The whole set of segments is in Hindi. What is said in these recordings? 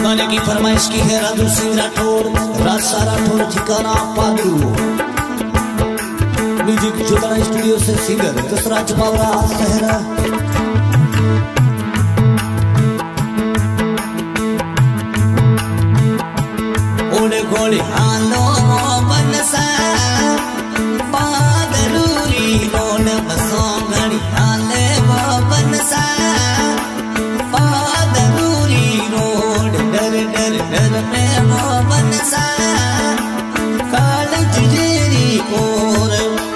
गाने की फरमाइश की है राजू सिंह राठौर, राजसा राठौर ठिकाना पादरू। म्यूजिक जोतना स्टूडियो से सिंगर दसराज बावरा सहरा। ओड़े घोड़े हालो बनसा पादरूरी रोड बसो घड़ी हाले वो बनसा पादरूरी रोड डर डर डर में वो बनसा काल जिजेरी कोर।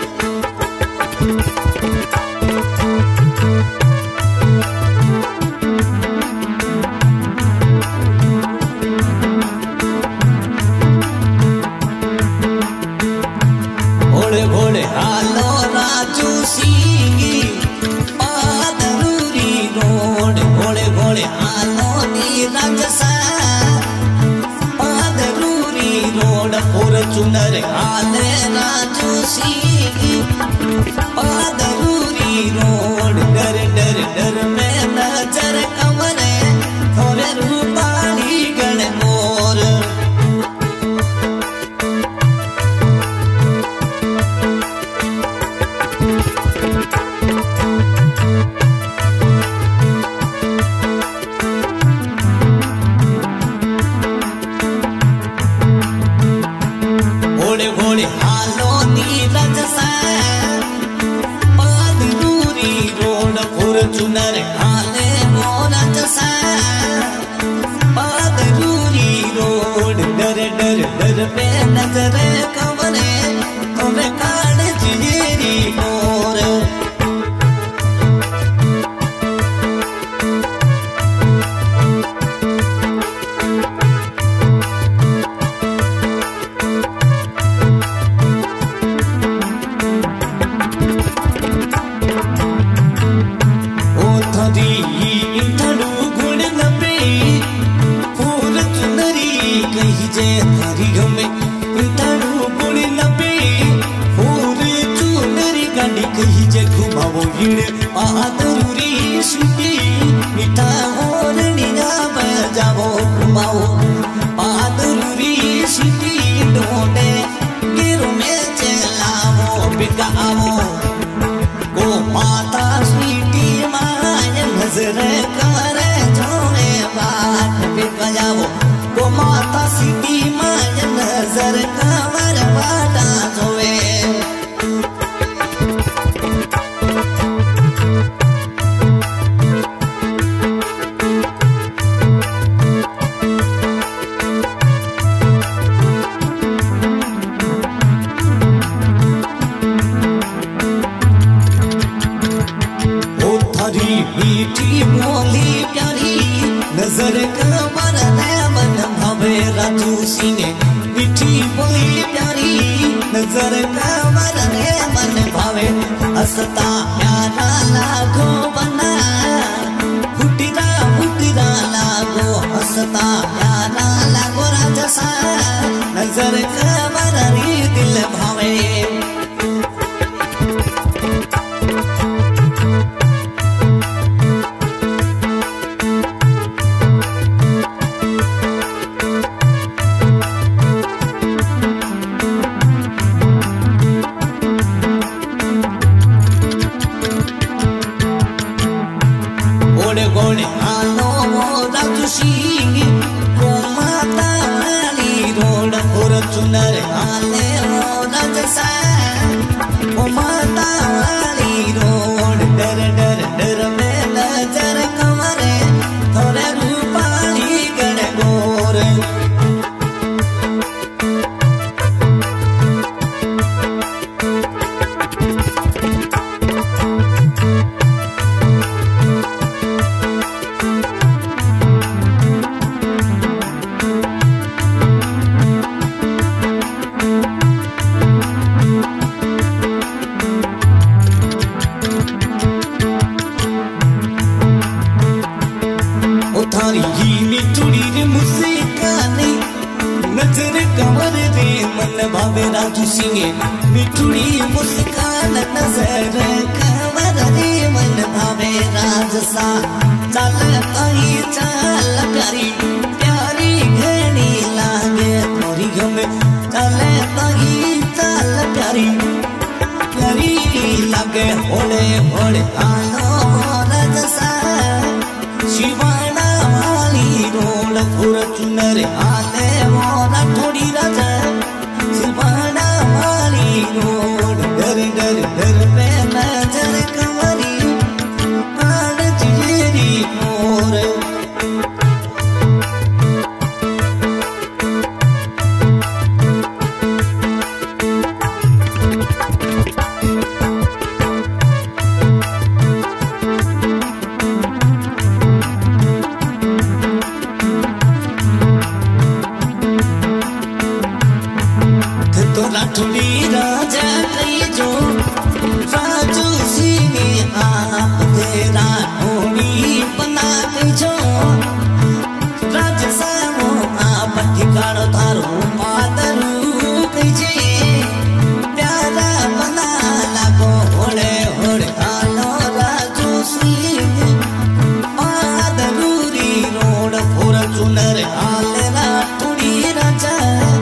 घोड़े घोड़े हालो राजू सिंगी पादरूरी रोड, घोड़े घोड़े हालो नीरज सा पादरूरी रोड। फॉर्च्यूनर हाले राजू सिंगी पादरूरी रोड डर डर डर में नजर कमरे थोड़े रूपाली गण मोर। घोड़े घोड़े हालो नीरज सा पादरूरी रोड, फॉर्च्यूनर हाले मोरज सा पादरूरी रोड डर डर डर पे नजर कमरे तुम्हें काल जिजेरी मोर। कही जे थारी घमे तारू पुणे नबे पूरे चुनरी गाड़ी कही जे घुमावो हीड़ पादरूरी सुटी मीठा होर निगा बजावो घुमावो पादरूरी सुटी ढोंडे गिरो में चलावो बिकावो गो माता स्वीटी माय नजर करे जोने बात बिकावो गो माता सिटी माय नजर कवर बाटा जोए। ओ थारी मीठी बोली प्यारी नजर कवर मन भावे राजू सिंह मीठी बोली प्यारी नजर कवर मन भावे। हंसता प्यारा लागो बना फुटिरा फुटिरा लागो, हंसता प्यारा लागो राजसा नजर कवर दिल भावे। घोड़े घोड़े हालो राजू सिंह माता वाली रोड, फॉर्च्यूनर हाले मोरज सा माता वाली रोड डर डर डर में नजर कमरे थोड़े रूपाली गण गोर। थारी ही मिठुड़ी रे मुस्काने नजर कमर रे मन भावे राजू सिंह मिठुड़ी मुस्कान नजर कमर रे मन भावे राजसा चल आई चल प्यारी प्यारी संगे होले होले आलो रजसा शिवाना वाली रोड फॉर्च्यूनर आले मोरा थोड़ी राजा शिवाना वाली रोड डर डर डर पे नजर कमरी आड़ तेरी मोर राठौड़ी राजा कई जो राजू सिंह आप तेरा होड़ी बना कई जो राज सामो आप ठिकानो थारो पादरू कई जे प्यारा बना लागो होड़े होड़े आलो राजू सिंह पादरूरी रोड फॉर्च्यूनर आले राठौड़ी राजा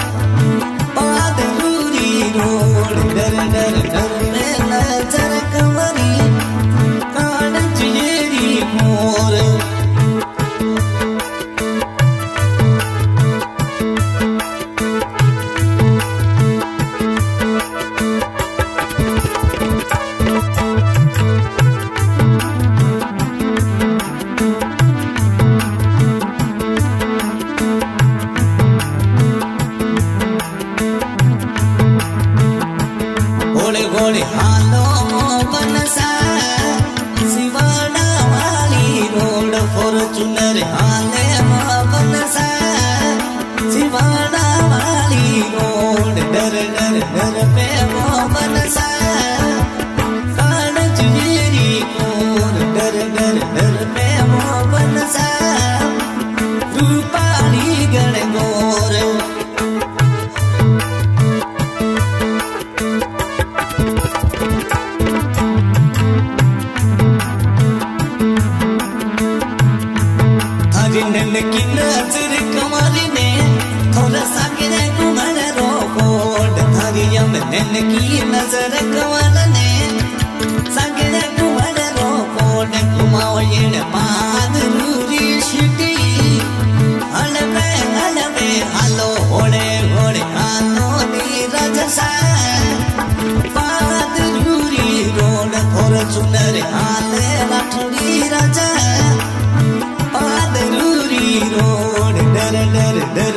डर डर डर में नजर कमरी कान तेरी मोर घोड़े हालो बनसा शिवाना वाली रोड फॉर्च्यूनर हाले बनसा शिवाना वाली रोड डर डर डर पे वो बनसा कान तेरी मोर डर डर डर पे वो बनसा रूपाली गण गोर नन की नजर कमारी ने थोड़ा सा गिरे घुमन रोड धरियम नन की नजर कमार ने संगे घुमन रोड घुमाओ ये माधुरी सिटी हलवे हालो होड़े होड़े हालो नीरज सा माधुरी रोड फॉर्च्यूनर हाले राठौड़ी राजा रोड डर डर डर